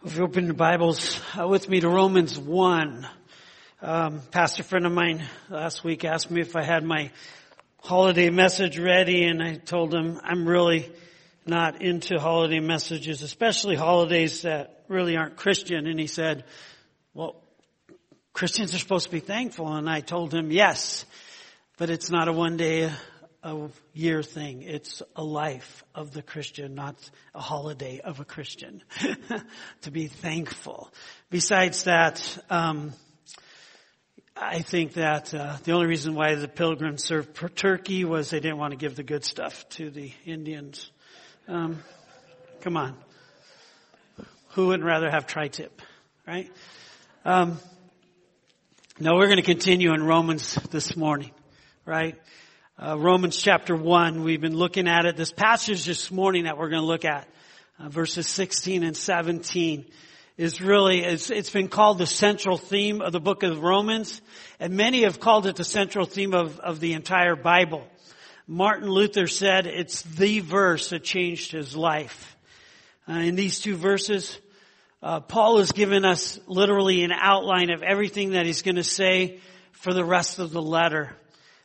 If you open your Bibles with me to Romans 1. Pastor friend of mine last week asked me if I had my holiday message ready, and I told him I'm really not into holiday messages, especially holidays that really aren't Christian. And he said, well, Christians are supposed to be thankful. And I told him, yes, but it's not a one day a year thing. It's a life of the Christian, not a holiday of a Christian. To be thankful. Besides that, I think that the only reason why the pilgrims served turkey was they didn't want to give the good stuff to the Indians. Come on. Who wouldn't rather have tri-tip, right? No, we're going to continue in Romans this morning, right? Romans chapter 1, we've been looking at it. This passage this morning that we're going to look at, verses 16 and 17, is really, it's been called the central theme of the book of Romans, and many have called it the central theme of the entire Bible. Martin Luther said it's the verse that changed his life. In these two verses, Paul has given us literally an outline of everything that he's going to say for the rest of the letter.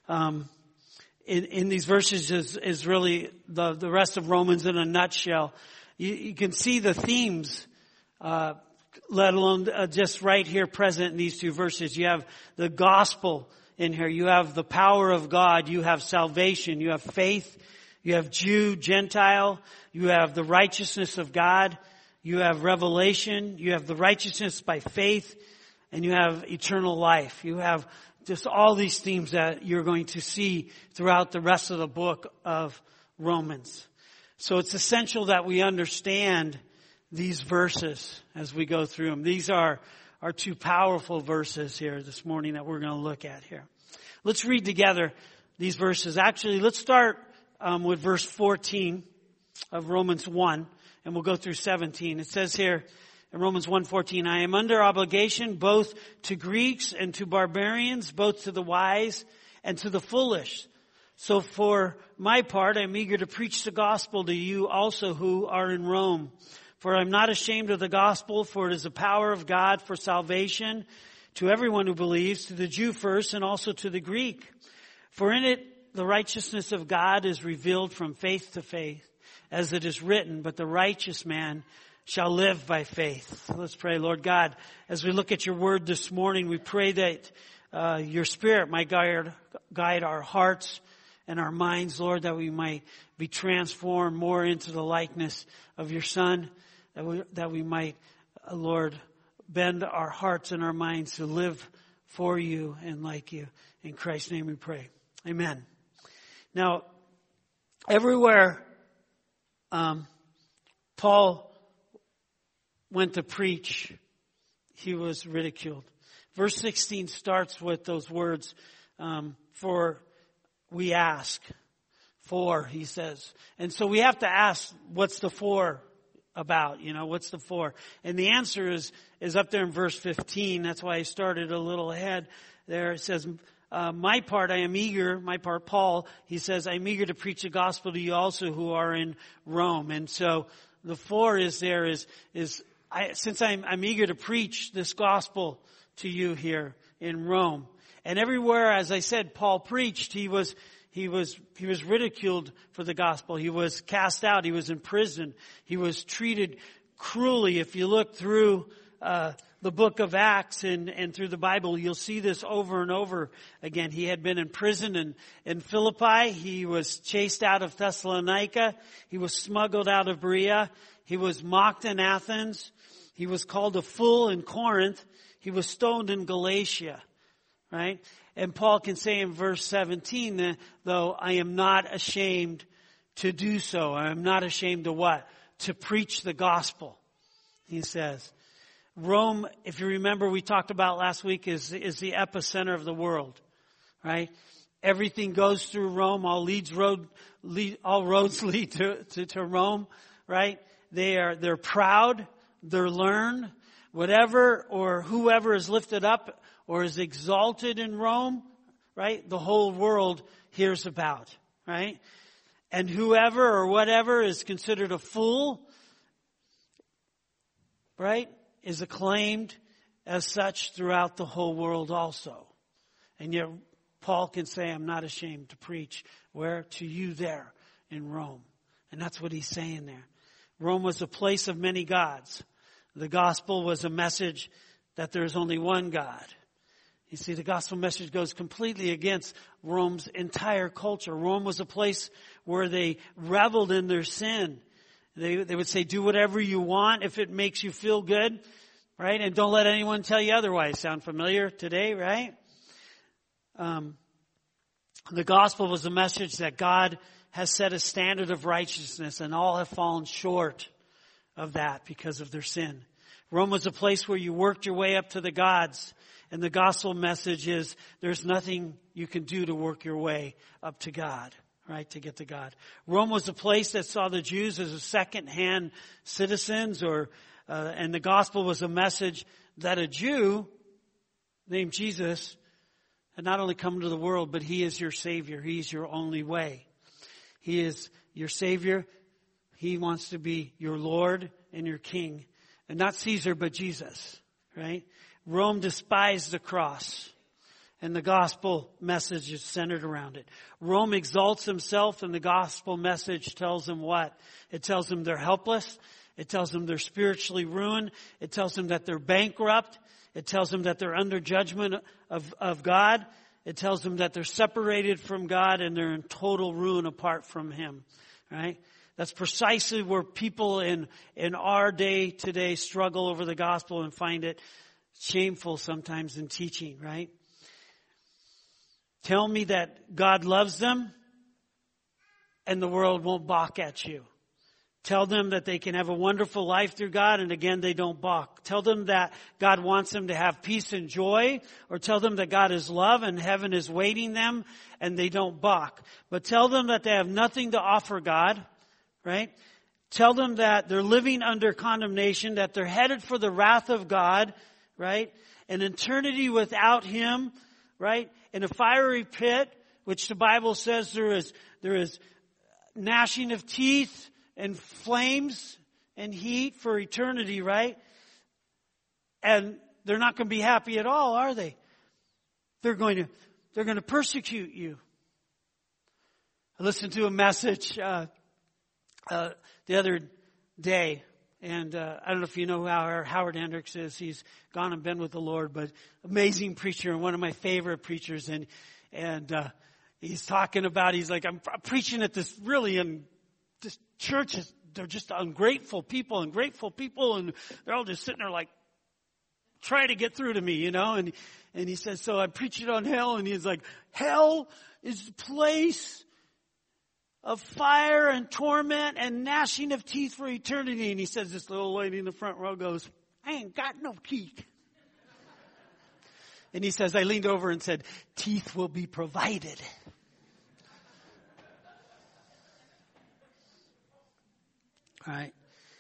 In these verses is really the rest of Romans in a nutshell. You can see the themes, let alone just right here present in these two verses. You have the gospel in here. You have the power of God. You have salvation. You have faith. You have Jew, Gentile. You have the righteousness of God. You have revelation. You have the righteousness by faith. And you have eternal life. You have just all these themes that you're going to see throughout the rest of the book of Romans. So it's essential that we understand these verses as we go through them. These are our two powerful verses here this morning that we're going to look at here. Let's read together these verses. Actually, let's start with verse 14 of Romans 1, and we'll go through 17. It says here, in Romans 1:14, I am under obligation both to Greeks and to barbarians, both to the wise and to the foolish. So for my part, I am eager to preach the gospel to you also who are in Rome. For I am not ashamed of the gospel, for it is the power of God for salvation to everyone who believes, to the Jew first and also to the Greek. For in it the righteousness of God is revealed from faith to faith, as it is written, but the righteous man shall live by faith. Let's pray. Lord God, as we look at your word this morning, we pray that your Spirit might guide our hearts and our minds, Lord, that we might be transformed more into the likeness of your Son, that we might, Lord, bend our hearts and our minds to live for you and like you. In Christ's name we pray. Amen. Now, everywhere Paul went to preach, he was ridiculed. Verse 16 starts with those words, for we ask. For, he says. And so we have to ask, what's the for about? What's the for? And the answer is up there in verse 15. That's why I started a little ahead there. It says, my part, Paul, he says, I'm eager to preach the gospel to you also who are in Rome. And so the for is there is since I'm eager to preach this gospel to you here in Rome. And everywhere, as I said, Paul preached, he was ridiculed for the gospel. He was cast out. He was in prison. He was treated cruelly. If you look through the book of Acts and through the Bible, you'll see this over and over again. He had been in prison in Philippi. He was chased out of Thessalonica. He was smuggled out of Berea. He was mocked in Athens. He was called a fool in Corinth. He was stoned in Galatia, right? And Paul can say in verse 17, that, though I am not ashamed to do so. I am not ashamed to what? To preach the gospel, he says. Rome, if you remember, we talked about last week, is the epicenter of the world, right? Everything goes through Rome. All roads lead to Rome, right? They're proud. They're learned. Whatever or whoever is lifted up or is exalted in Rome, right? The whole world hears about, right? And whoever or whatever is considered a fool right, is acclaimed as such throughout the whole world also. And yet Paul can say, I'm not ashamed to preach. Where? To you there in Rome. And that's what he's saying there. Rome was a place of many gods. The gospel was a message that there's only one God. You see, the gospel message goes completely against Rome's entire culture. Rome was a place where they reveled in their sin. They would say, do whatever you want if it makes you feel good, right? And don't let anyone tell you otherwise. Sound familiar today, right? The gospel was a message that God has set a standard of righteousness, and all have fallen short of that because of their sin. Rome was a place where you worked your way up to the gods, and the gospel message is there's nothing you can do to work your way up to God, right, to get to God. Rome was a place that saw the Jews as a second-hand citizens, and the gospel was a message that a Jew named Jesus had not only come to the world, but he is your Savior. He's your only way. He is your Savior. He wants to be your Lord and your King. And not Caesar, but Jesus, right? Rome despised the cross, and the gospel message is centered around it. Rome exalts himself, and the gospel message tells them what? It tells them they're helpless. It tells them they're spiritually ruined. It tells them that they're bankrupt. It tells them that they're under judgment of God. It tells them that they're separated from God and they're in total ruin apart from Him, right? That's precisely where people in our day today struggle over the gospel and find it shameful sometimes in teaching, right? Tell me that God loves them and the world won't balk at you. Tell them that they can have a wonderful life through God, and again, they don't balk. Tell them that God wants them to have peace and joy, or tell them that God is love and heaven is waiting them, and they don't balk. But tell them that they have nothing to offer God, right? Tell them that they're living under condemnation, that they're headed for the wrath of God, right? An eternity without Him, right? In a fiery pit, which the Bible says there is gnashing of teeth, and flames and heat for eternity, right? And they're not going to be happy at all, are they? They're going to persecute you. I listened to a message the other day, and I don't know if you know who Howard Hendricks is. He's gone and been with the Lord, but amazing preacher and one of my favorite preachers. And he's talking about, he's like, I'm preaching at this church is, they're just ungrateful people, and they're all just sitting there like, trying to get through to me, you know, and he says, so I'm preaching on hell, and he's like, hell is the place of fire and torment and gnashing of teeth for eternity. And he says, this little lady in the front row goes, I ain't got no teeth. And he says, I leaned over and said, teeth will be provided. All right.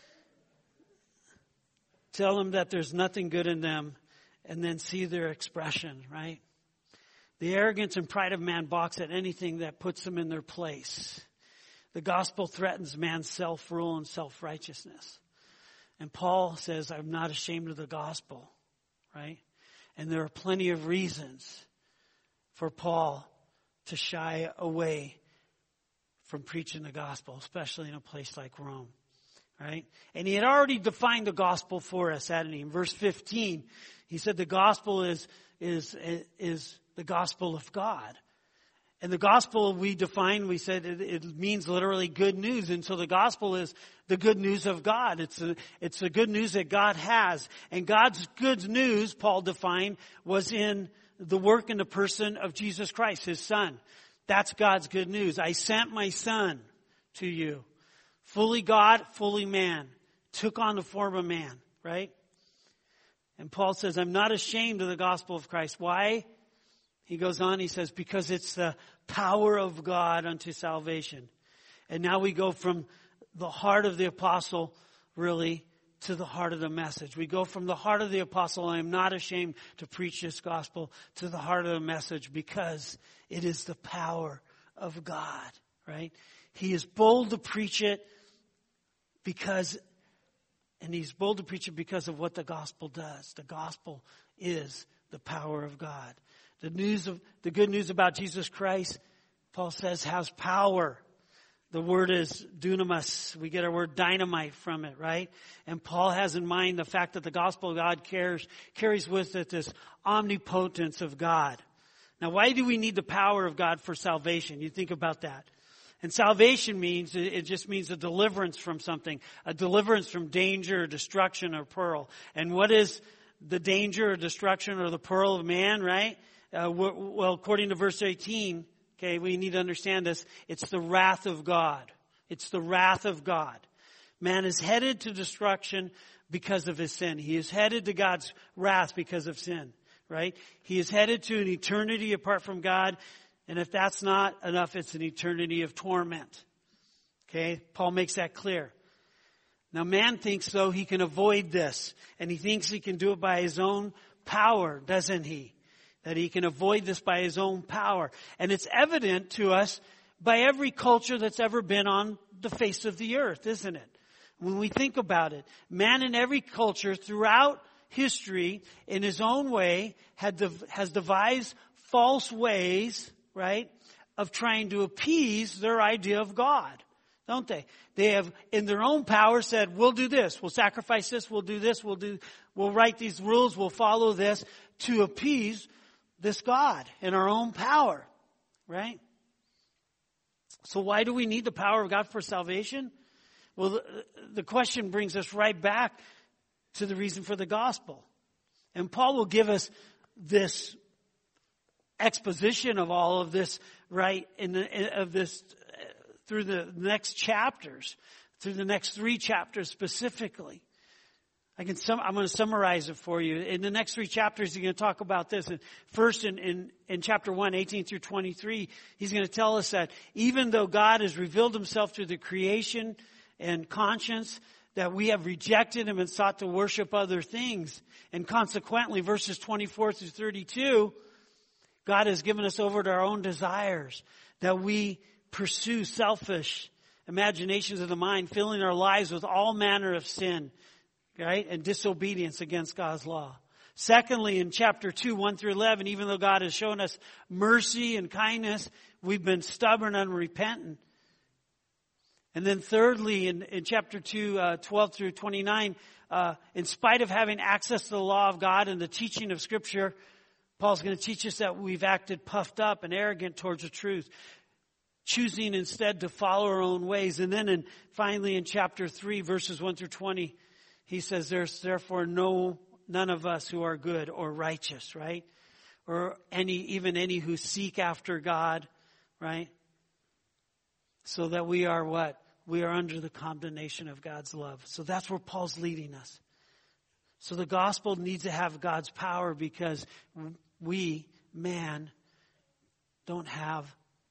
Tell them that there's nothing good in them, and then see their expression, right? The arrogance and pride of man balks at anything that puts them in their place. The gospel threatens man's self-rule and self-righteousness. And Paul says, I'm not ashamed of the gospel, right? And there are plenty of reasons for Paul to shy away from preaching the gospel, especially in a place like Rome. Right? And he had already defined the gospel for us, hadn't he? In verse 15, he said the gospel is the gospel of God. And the gospel we said it means literally good news. And so the gospel is the good news of God. It's the good news that God has. And God's good news, Paul defined, was in the work and the person of Jesus Christ, His Son. That's God's good news. I sent my Son to you. Fully God, fully man. Took on the form of man, right? And Paul says, I'm not ashamed of the gospel of Christ. Why? He goes on, he says, because it's the power of God unto salvation. And now we go from the heart of the apostle, really, to the heart of the message. We go from the heart of the apostle, I am not ashamed to preach this gospel, to the heart of the message, because it is the power of God, right? He is bold to preach it because And he's bold to preach it because of what the gospel does. The gospel is the power of God. The good news about Jesus Christ, Paul says, has power. The word is dunamis. We get our word dynamite from it, right? And Paul has in mind the fact that the gospel of God carries with it this omnipotence of God. Now, why do we need the power of God for salvation? You think about that. And salvation it just means a deliverance from something, a deliverance from danger or destruction or peril. And what is the danger or destruction or the peril of man, right? Well, according to verse 18, okay, we need to understand this. It's the wrath of God. It's the wrath of God. Man is headed to destruction because of his sin. He is headed to God's wrath because of sin, right? He is headed to an eternity apart from God. And if that's not enough, it's an eternity of torment. Okay? Paul makes that clear. Now man thinks though he can avoid this. And he thinks he can do it by his own power, doesn't he? That he can avoid this by his own power. And it's evident to us by every culture that's ever been on the face of the earth, isn't it? When we think about it, man in every culture throughout history in his own way has devised false ways, right, of trying to appease their idea of God, don't they? They have, in their own power, said, we'll do this, we'll sacrifice this, we'll do this, we'll write these rules, we'll follow this to appease this God in our own power, right? So why do we need the power of God for salvation? Well, the question brings us right back to the reason for the gospel. And Paul will give us this exposition of all of this, right, through the next chapters, through the next 3 chapters specifically. I'm going to summarize it for you. In the next 3 chapters, he's going to talk about this. And first, in chapter 1, 18 through 23, he's going to tell us that even though God has revealed himself through the creation and conscience, that we have rejected him and sought to worship other things. And consequently, verses 24 through 32, God has given us over to our own desires, that we pursue selfish imaginations of the mind, filling our lives with all manner of sin, right, and disobedience against God's law. Secondly, in chapter 2, 1 through 11, even though God has shown us mercy and kindness, we've been stubborn and unrepentant. And then thirdly, in chapter 2, 12 through 29, in spite of having access to the law of God and the teaching of Scripture, Paul's going to teach us that we've acted puffed up and arrogant towards the truth, choosing instead to follow our own ways. And then finally in chapter 3, verses 1 through 20, he says, there's therefore none of us who are good or righteous, right? Or even any who seek after God, right? So that we are what? We are under the condemnation of God's love. So that's where Paul's leading us. So the gospel needs to have God's power because we, man, don't have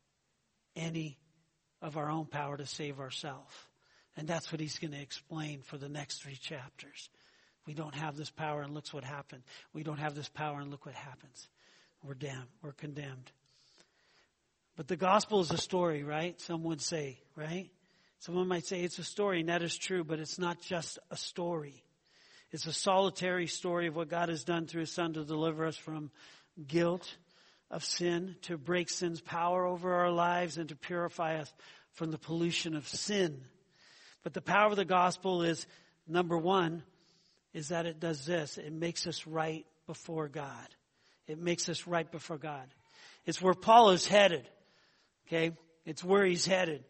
any of our own power to save ourselves. And that's what he's going to explain for the next 3 chapters. We don't have this power and look what happened. We don't have this power and look what happens. We're damned. We're condemned. But the gospel is a story, right? Some would say, right? Someone might say it's a story, and that is true, but it's not just a story. It's a solitary story of what God has done through his Son to deliver us from guilt of sin, to break sin's power over our lives, and to purify us from the pollution of sin. But the power of the gospel is, number 1, is that it does this. It makes us right before God. It makes us right before God. It's where Paul is headed. Okay? It's where he's headed.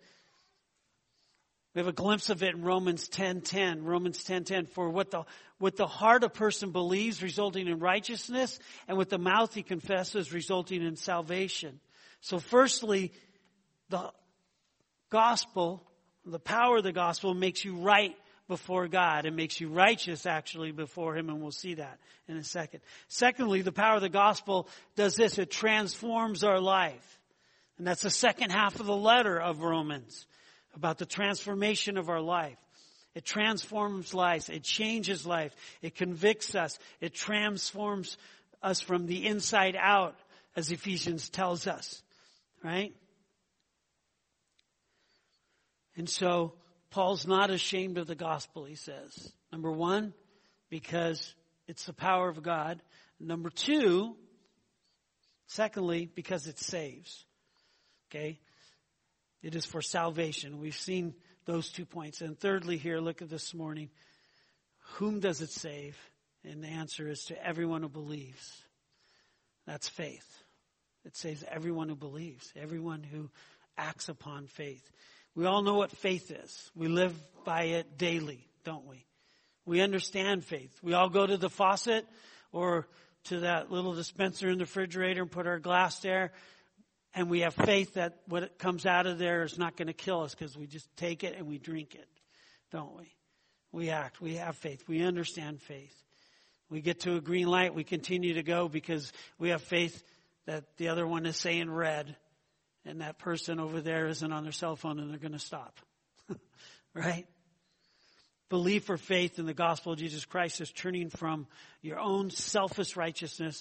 We have a glimpse of it in Romans 10:10. Romans 10:10. For what the heart a person believes, resulting in righteousness, and with the mouth he confesses, resulting in salvation. So firstly, the gospel, the power of the gospel makes you right before God. It makes you righteous, actually, before him, and we'll see that in a second. Secondly, the power of the gospel does this. It transforms our life. And that's the second half of the letter of Romans, about the transformation of our life. It transforms lives. It changes life. It convicts us. It transforms us from the inside out, as Ephesians tells us. Right? And so Paul's not ashamed of the gospel, he says. Number one, because it's the power of God. Number two, secondly, because it saves. Okay? It is for salvation. We've seen those 2 points. And thirdly here, look at this morning. Whom does it save? And the answer is to everyone who believes. That's faith. It saves everyone who believes, everyone who acts upon faith. We all know what faith is. We live by it daily, don't we? We understand faith. We all go to the faucet or to that little dispenser in the refrigerator and put our glass there. And we have faith that what comes out of there is not going to kill us because we just take it and we drink it, don't we? We act. We have faith. We understand faith. We get to a green light. We continue to go because we have faith that the other one is saying red and that person over there isn't on their cell phone and they're going to stop. Right? Belief or faith in the gospel of Jesus Christ is turning from your own selfish righteousness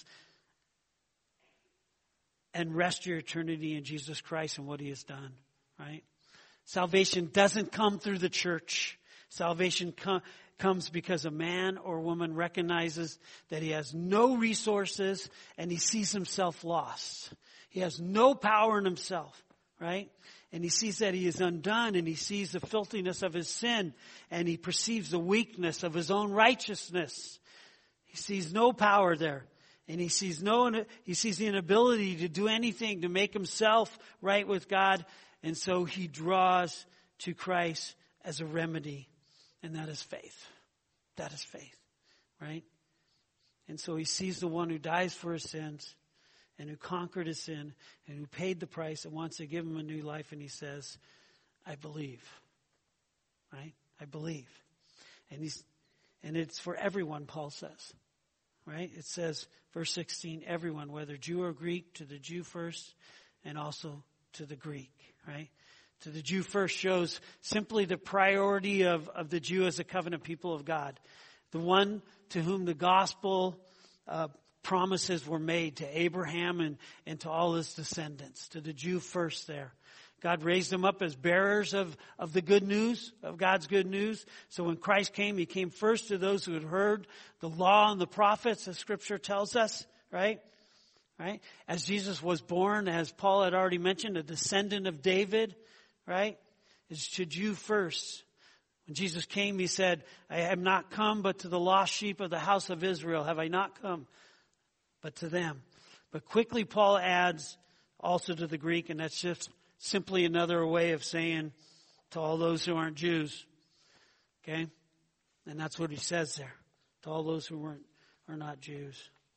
and rest your eternity in Jesus Christ and what he has done. Right? Salvation doesn't come through the church. Salvation comes because a man or woman recognizes that he has no resources and he sees himself lost. He has no power in himself, right? And he sees that he is undone and he sees the filthiness of his sin and he perceives the weakness of his own righteousness. He sees no power there and he sees the inability to do anything to make himself right with God. And so he draws to Christ as a remedy. And that is faith. That is faith, right? And so he sees the one who dies for his sins and who conquered his sin and who paid the price and wants to give him a new life. And he says, I believe, right? I believe. And it's for everyone, Paul says, right? It says, verse 16, everyone, whether Jew or Greek, to the Jew first and also to the Greek, right? To the Jew first shows simply the priority of the Jew as a covenant people of God. The one to whom the gospel promises were made, to Abraham and to all his descendants. To the Jew first there. God raised them up as bearers of the good news, of God's good news. So when Christ came, he came first to those who had heard the law and the prophets, as Scripture tells us, right? Right? As Jesus was born, as Paul had already mentioned, a descendant of David, right? It's to Jew first. When Jesus came, he said, I have not come but to the lost sheep of the house of Israel. Have I not come but to them? But quickly Paul adds also to the Greek, and that's just simply another way of saying to all those who aren't Jews. Okay? And that's what he says there. To all those who are not Jews.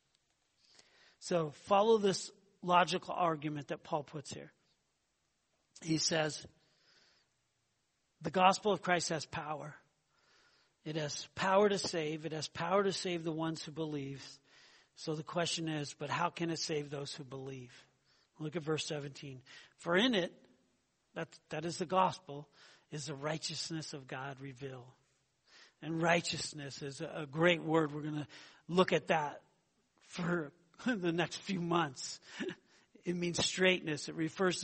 So follow this logical argument that Paul puts here. He says, the gospel of Christ has power. It has power to save. It has power to save the ones who believe. So the question is, but how can it save those who believe? Look at verse 17. For in it, that is the gospel, is the righteousness of God revealed. And righteousness is a great word. We're going to look at that for the next few months. It means straightness. It refers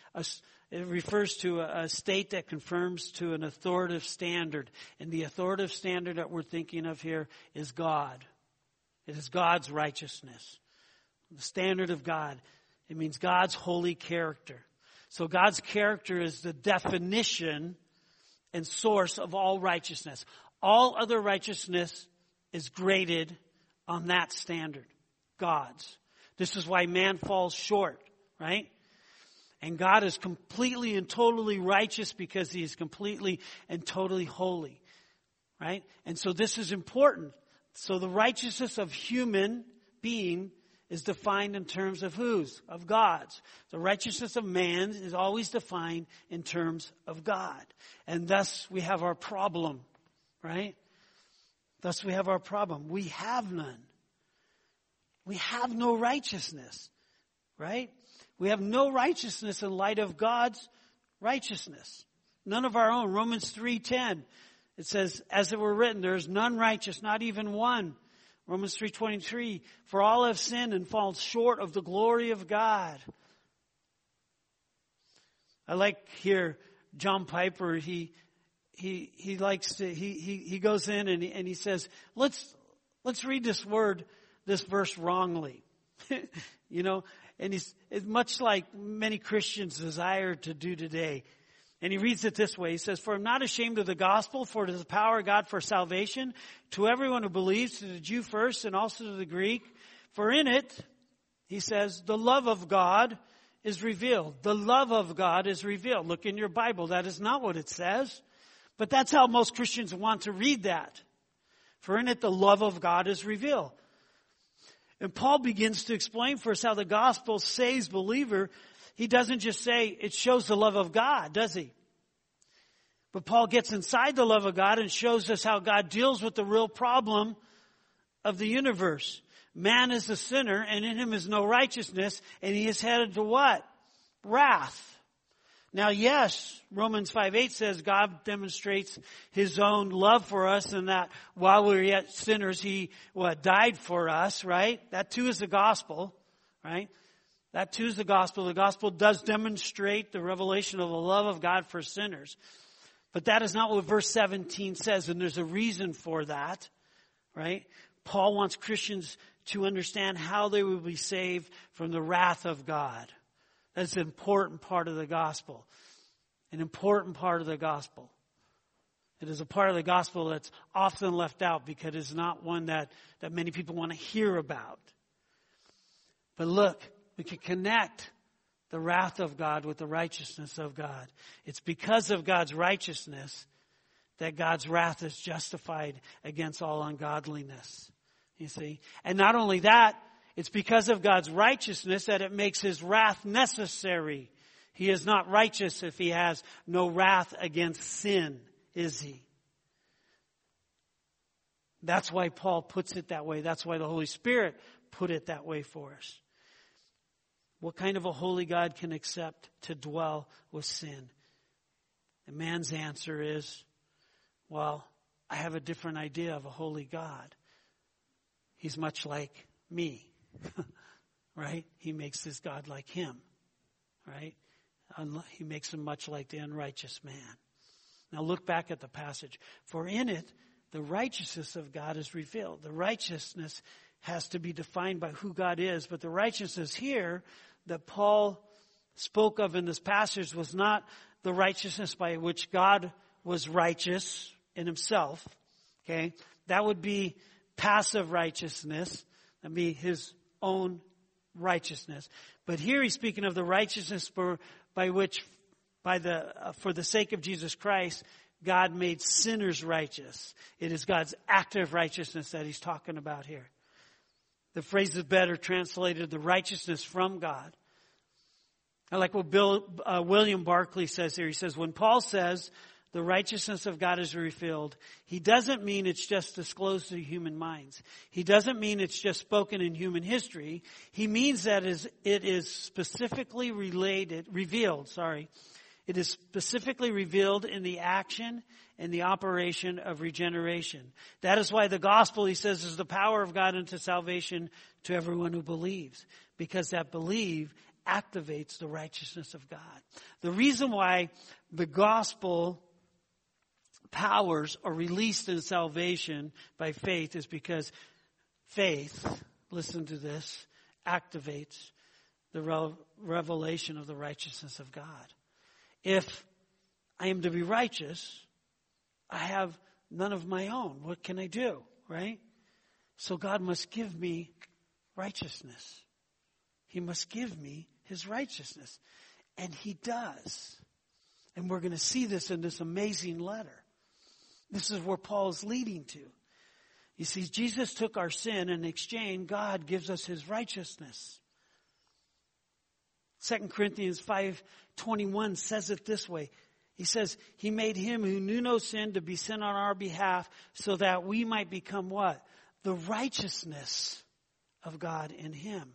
to a state that confirms to an authoritative standard. And the authoritative standard that we're thinking of here is God. It is God's righteousness. The standard of God. It means God's holy character. So God's character is the definition and source of all righteousness. All other righteousness is graded on that standard. God's. This is why man falls short, right? And God is completely and totally righteous because he is completely and totally holy, right? And so this is important. So the righteousness of human being is defined in terms of whose? Of God's. The righteousness of man is always defined in terms of God. And thus we have our problem, right? Thus we have our problem. We have none. We have no righteousness, right? We have no righteousness in light of God's righteousness. None of our own. Romans 3:10. It says, as it were written, there is none righteous, not even one. Romans 3:23. For all have sinned and fallen short of the glory of God. I like here John Piper. He he likes to, he goes in and he says, let's read this verse wrongly. You know, and it's much like many Christians desire to do today. And he reads it this way. He says, "For I'm not ashamed of the gospel, for it is the power of God for salvation to everyone who believes, to the Jew first and also to the Greek. For in it," he says, "the love of God is revealed." The love of God is revealed. Look in your Bible. That is not what it says. But that's how most Christians want to read that. For in it, the love of God is revealed. And Paul begins to explain for us how the gospel saves believer. He doesn't just say it shows the love of God, does he? But Paul gets inside the love of God and shows us how God deals with the real problem of the universe. Man is a sinner, and in him is no righteousness, and he is headed to what? Wrath. Now, yes, Romans 5:8 says God demonstrates his own love for us, and that while we were yet sinners, he died for us, right? That too is the gospel, right? That too is the gospel. The gospel does demonstrate the revelation of the love of God for sinners. But that is not what verse 17 says, and there's a reason for that, right? Paul wants Christians to understand how they will be saved from the wrath of God. That's an important part of the gospel. An important part of the gospel. It is a part of the gospel that's often left out because it's not one that many people want to hear about. But look, we can connect the wrath of God with the righteousness of God. It's because of God's righteousness that God's wrath is justified against all ungodliness. You see? And not only that, it's because of God's righteousness that it makes his wrath necessary. He is not righteous if he has no wrath against sin, is he? That's why Paul puts it that way. That's why the Holy Spirit put it that way for us. What kind of a holy God can accept to dwell with sin? And man's answer is, well, I have a different idea of a holy God. He's much like me. Right? He makes his God like him. Right? He makes him much like the unrighteous man. Now look back at the passage. For in it, the righteousness of God is revealed. The righteousness has to be defined by who God is. But the righteousness here that Paul spoke of in this passage was not the righteousness by which God was righteous in himself. Okay? That would be passive righteousness. That'd be his own righteousness. But here he's speaking of the righteousness for the sake of Jesus Christ, God made sinners righteous. It is God's active righteousness that he's talking about here. The phrase is better translated, the righteousness from God. I like what William Barclay says here. He says, when Paul says the righteousness of God is revealed, he doesn't mean it's just disclosed to human minds. He doesn't mean it's just spoken in human history. He means that it is specifically revealed. It is specifically revealed in the action and the operation of regeneration. That is why the gospel, he says, is the power of God unto salvation to everyone who believes. Because that believe activates the righteousness of God. The reason why the gospel powers are released in salvation by faith is because faith, listen to this, activates the revelation of the righteousness of God. If I am to be righteous, I have none of my own. What can I do, right? So God must give me righteousness. He must give me his righteousness. And he does. And we're going to see this in this amazing letter. This is where Paul is leading to. You see, Jesus took our sin, and in exchange, God gives us his righteousness. 2 Corinthians 5:21 says it this way. He says, he made him who knew no sin to be sin on our behalf so that we might become what? The righteousness of God in him.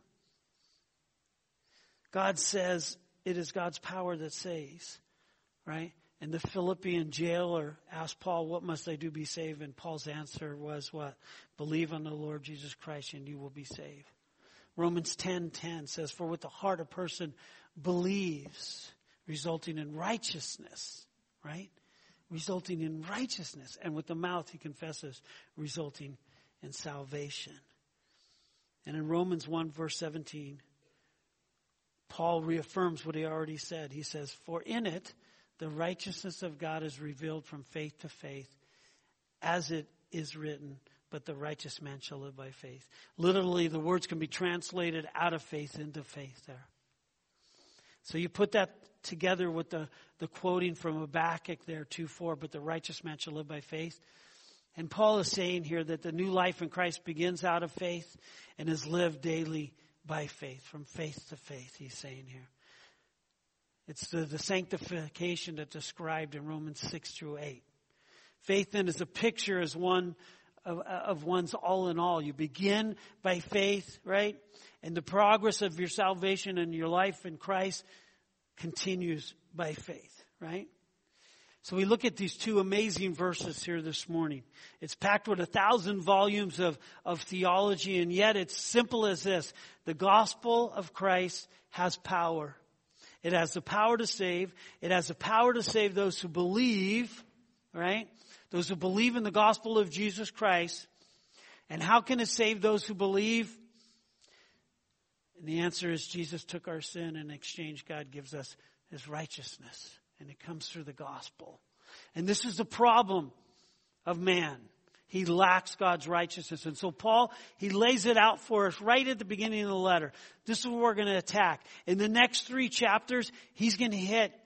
God says it is God's power that saves, right? And the Philippian jailer asked Paul, what must I do to be saved? And Paul's answer was what? Believe on the Lord Jesus Christ and you will be saved. Romans 10:10 says, for with the heart a person believes, resulting in righteousness, right? resulting in righteousness. And with the mouth he confesses, resulting in salvation. And in Romans 1 verse 17, Paul reaffirms what he already said. He says, for in it, the righteousness of God is revealed from faith to faith, as it is written, but the righteous man shall live by faith. Literally, the words can be translated out of faith into faith there. So you put that together with the quoting from Habakkuk there, 2:4, but the righteous man shall live by faith. And Paul is saying here that the new life in Christ begins out of faith and is lived daily by faith, from faith to faith, he's saying here. It's the sanctification that's described in Romans 6-8. Faith then is a picture as one of one's all in all. You begin by faith, right? And the progress of your salvation and your life in Christ continues by faith, right? So we look at these two amazing verses here this morning. It's packed with 1,000 volumes of theology, and yet it's simple as this. The gospel of Christ has power. It has the power to save. It has the power to save those who believe, right? Those who believe in the gospel of Jesus Christ. And how can it save those who believe? And the answer is Jesus took our sin, and in exchange God gives us his righteousness. And it comes through the gospel. And this is the problem of man. He lacks God's righteousness. And so Paul, he lays it out for us right at the beginning of the letter. This is what we're going to attack. In the next 3 chapters, he's going to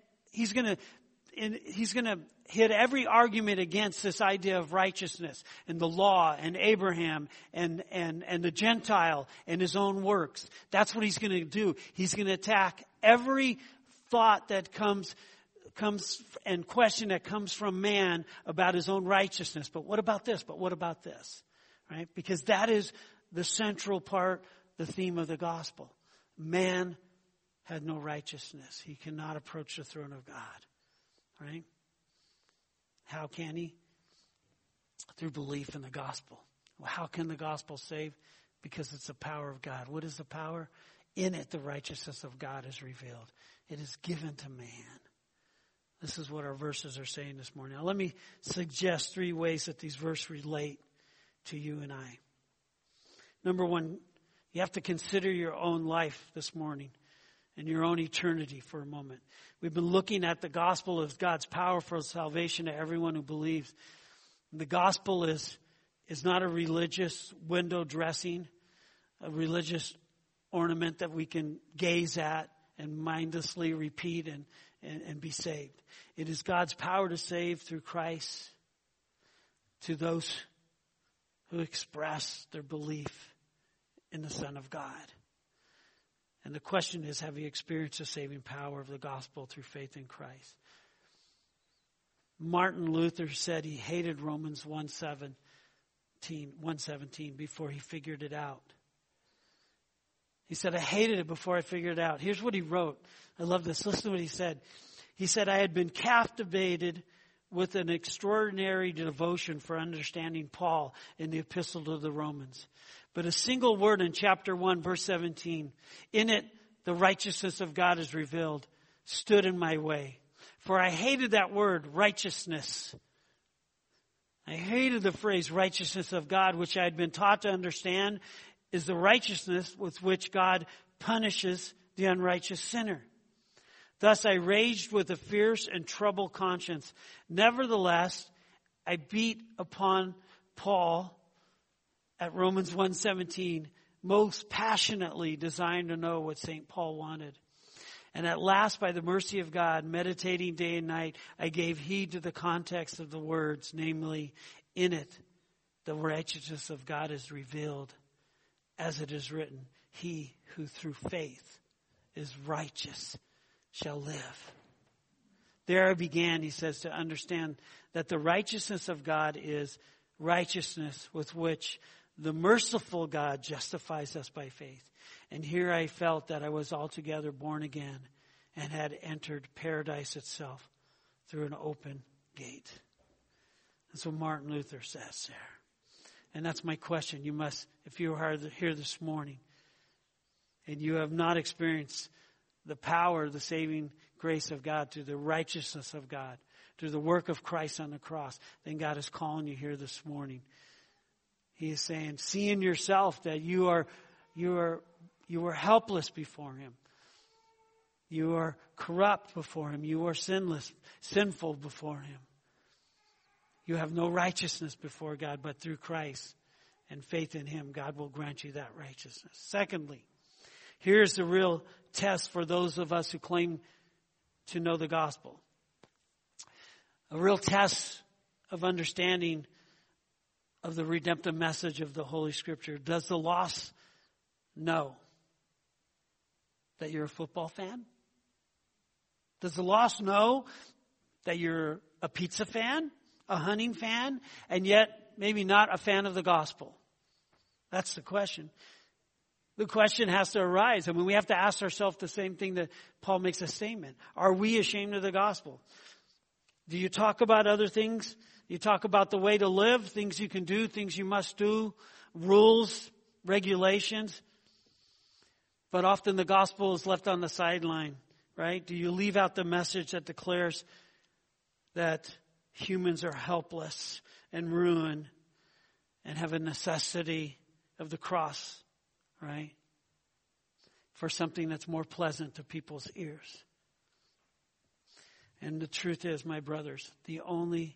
hit every argument against this idea of righteousness and the law and Abraham and the Gentile and his own works. That's what he's going to do. He's going to attack every thought that comes and question that comes from man about his own righteousness. But what about this? But what about this? Right? Because that is the central part, the theme of the gospel. Man had no righteousness. He cannot approach the throne of God. Right? How can he? Through belief in the gospel. Well, how can the gospel save? Because it's the power of God. What is the power? In it, the righteousness of God is revealed. It is given to man. This is what our verses are saying this morning. Now, let me suggest 3 ways that these verses relate to you and I. Number 1, you have to consider your own life this morning and your own eternity for a moment. We've been looking at the gospel as God's power for salvation to everyone who believes. The gospel is not a religious window dressing, a religious ornament that we can gaze at and mindlessly repeat and be saved. It is God's power to save through Christ to those who express their belief in the Son of God. And the question is, have you experienced the saving power of the gospel through faith in Christ? Martin Luther said he hated Romans 1:17 before he figured it out. He said, I hated it before I figured it out. Here's what he wrote. I love this. Listen to what he said. He said, I had been captivated with an extraordinary devotion for understanding Paul in the epistle to the Romans. But a single word in chapter 1, verse 17, in it, the righteousness of God is revealed, stood in my way. For I hated that word, righteousness. I hated the phrase righteousness of God, which I had been taught to understand is the righteousness with which God punishes the unrighteous sinner. Thus I raged with a fierce and troubled conscience. Nevertheless, I beat upon Paul at Romans 1:17, most passionately desiring to know what St. Paul wanted. And at last, by the mercy of God, meditating day and night, I gave heed to the context of the words, namely, in it, the righteousness of God is revealed, as it is written, he who through faith is righteous shall live. There I began, he says, to understand that the righteousness of God is righteousness with which the merciful God justifies us by faith. And here I felt that I was altogether born again and had entered paradise itself through an open gate. That's what Martin Luther says there. And that's my question. You must, if you are here this morning and you have not experienced the power, the saving grace of God through the righteousness of God, through the work of Christ on the cross, then God is calling you here this morning. He is saying, see in yourself that you are helpless before Him. You are corrupt before Him. You are sinful before Him. You have no righteousness before God, but through Christ and faith in Him, God will grant you that righteousness. Secondly, here's the real test for those of us who claim to know the gospel. A real test of understanding of the redemptive message of the Holy Scripture. Does the lost know that you're a football fan? Does the lost know that you're a pizza fan, a hunting fan, and yet maybe not a fan of the gospel? That's the question. The question has to arise. I mean, we have to ask ourselves the same thing that Paul makes a statement. Are we ashamed of the gospel? Do you talk about other things? You talk about the way to live, things you can do, things you must do, rules, regulations. But often the gospel is left on the sideline, right? Do you leave out the message that declares that humans are helpless and ruined and have a necessity of the cross, right? For something that's more pleasant to people's ears. And the truth is, my brothers, the only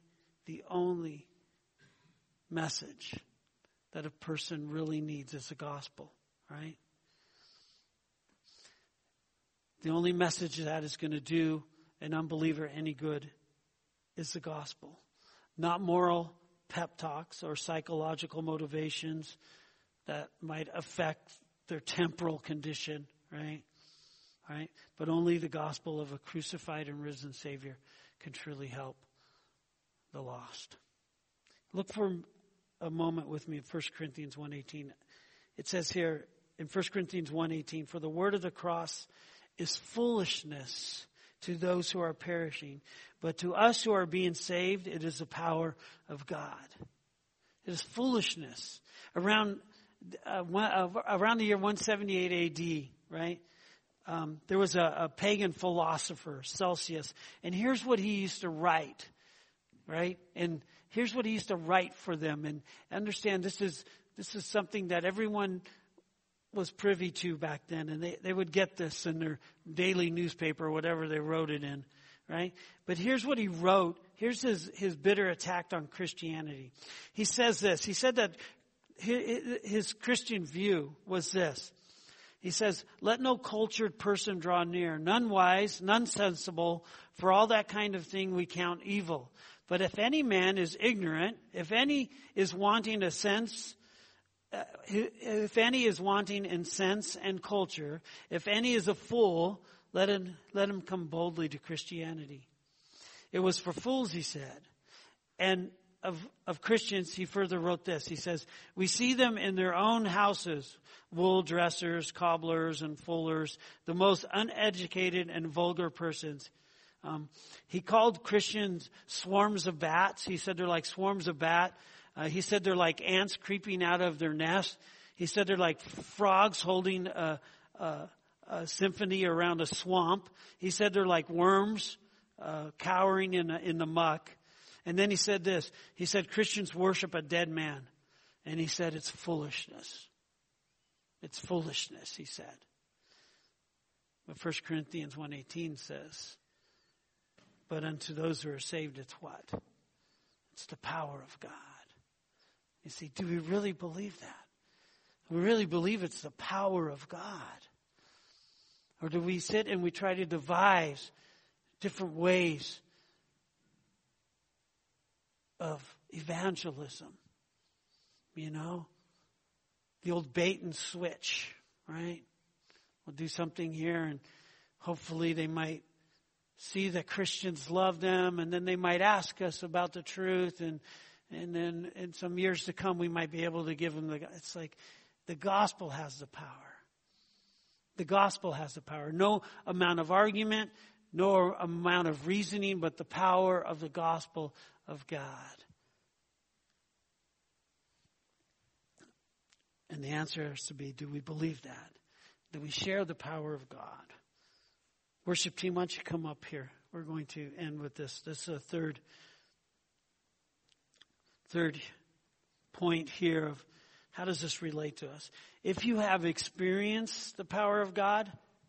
message that a person really needs is the gospel, right? The only message that is going to do an unbeliever any good is the gospel. Not moral pep talks or psychological motivations that might affect their temporal condition, right? Right? But only the gospel of a crucified and risen Savior can truly help the lost. Look for a moment with me in 1 Corinthians 1:18. It says here in 1 Corinthians 1:18, for the word of the cross is foolishness to those who are perishing, but to us who are being saved, it is the power of God. It is foolishness. Around the year 178 AD, right? There was a pagan philosopher, Celsius, and here's what he used to write, right? And here's what he used to write for them. And understand, this is something that everyone was privy to back then, and they would get this in their daily newspaper, whatever they wrote it in, right? But here's what he wrote. Here's his bitter attack on Christianity. He says this. He said that his Christian view was this. He says, let no cultured person draw near, none wise, none sensible, for all that kind of thing we count evil. But if any man is ignorant, if any is wanting if any is wanting in sense and culture, if any is a fool, let him come boldly to Christianity. It was for fools, he said. And of Christians, he further wrote this. He says, we see them in their own houses, wool dressers, cobblers, and fullers, the most uneducated and vulgar persons. He called Christians swarms of bats. He said they're like swarms of bats. He said they're like ants creeping out of their nest. He said they're like frogs holding a symphony around a swamp. He said they're like worms cowering in the muck. And then he said this. He said Christians worship a dead man. And he said it's foolishness. It's foolishness, he said. But 1 Corinthians 1:18 says, but unto those who are saved, it's what? It's the power of God. You see, do we really believe that? Do we really believe it's the power of God? Or do we sit and we try to devise different ways of evangelism? You know, the old bait and switch, right? We'll do something here and hopefully they might see that Christians love them, and then they might ask us about the truth, and then in some years to come we might be able to give them it's like the gospel has the power. The gospel has the power. No amount of argument, no amount of reasoning, but the power of the gospel of God. And the answer has to be, do we believe that? Do we share the power of God? Worship team, why don't you come up here we're going to end with this. This is a third point here of how does this relate to us. If you have experienced the power of God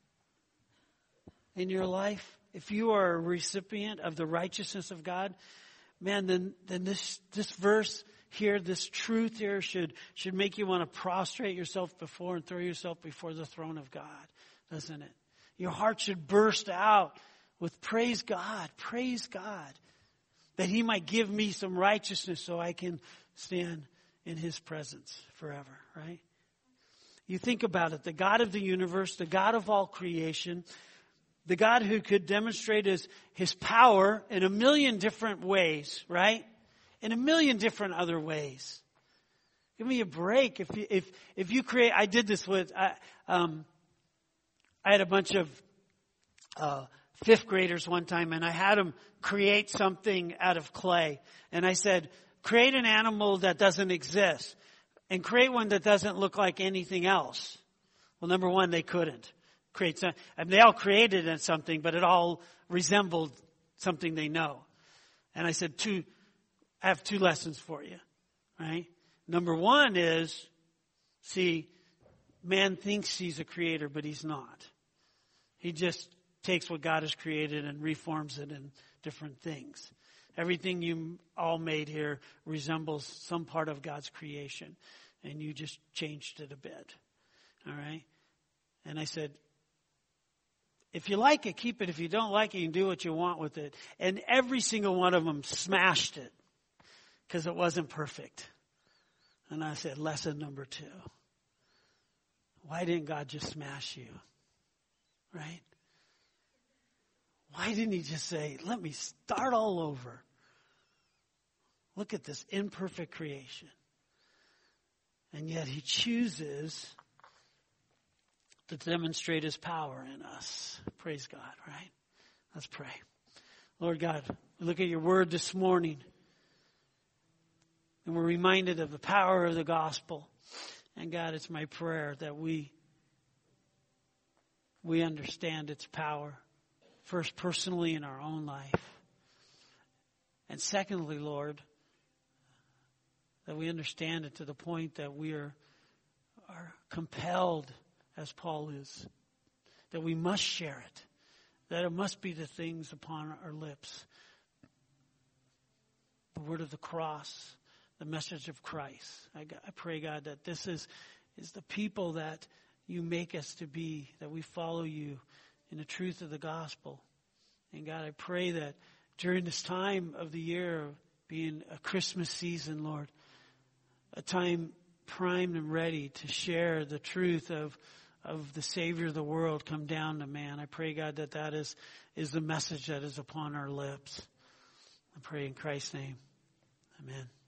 in your life, if you are a recipient of the righteousness of God, man, then this verse here, this truth here should make you want to prostrate yourself before and throw yourself before the throne of God, doesn't it? Your heart should burst out with praise God, that He might give me some righteousness so I can stand in His presence forever, right? You think about it, the God of the universe, the God of all creation, the God who could demonstrate His power in a million different ways, right? In a million different other ways. Give me a break. If you create, I did this with, I had a bunch of fifth graders one time, and I had them create something out of clay. And I said, create an animal that doesn't exist, and create one that doesn't look like anything else. Well, number one, they couldn't create something. I mean, they all created something, but it all resembled something they know. And I said, I have two lessons for you, right? Number one is, see, man thinks he's a creator, but he's not. He just takes what God has created and reforms it in different things. Everything you all made here resembles some part of God's creation, and you just changed it a bit, all right? And I said, if you like it, keep it. If you don't like it, you can do what you want with it. And every single one of them smashed it because it wasn't perfect. And I said, lesson number 2. Why didn't God just smash you? Right? Why didn't He just say, let me start all over? Look at this imperfect creation. And yet He chooses to demonstrate His power in us. Praise God, right? Let's pray. Lord God, we look at your word this morning, and we're reminded of the power of the gospel. And God, it's my prayer that we understand its power, first personally in our own life. And secondly, Lord, that we understand it to the point that we are compelled, as Paul is, that we must share it, that it must be the things upon our lips. The word of the cross, the message of Christ. I pray, God, that this is the people that you make us to be, that we follow you in the truth of the gospel. And God, I pray that during this time of the year, being a Christmas season, Lord, a time primed and ready to share the truth of the Savior of the world come down to man. I pray, God, that is the message that is upon our lips. I pray in Christ's name. Amen.